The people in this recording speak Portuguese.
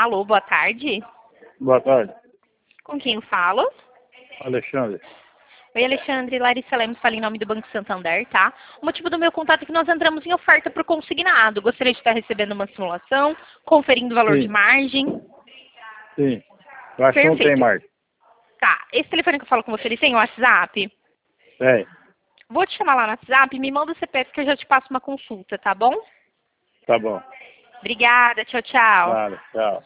Alô, boa tarde. Boa tarde, Com quem eu falo? Alexandre. Oi, Alexandre. Larissa Lemos fala em nome do Banco Santander, tá? O motivo do meu contato é que nós entramos em oferta por consignado. Gostaria de estar recebendo uma simulação, conferindo o valor de Sim, margem. sim. Eu acho que não tem Perfeito. mais. Tá, esse telefone que eu falo com você, ele tem o WhatsApp? Tem. Vou te chamar lá no WhatsApp, me manda o CPF que eu já te passo uma consulta, tá bom? Tá bom. Obrigada, tchau, tchau. Nada, tchau.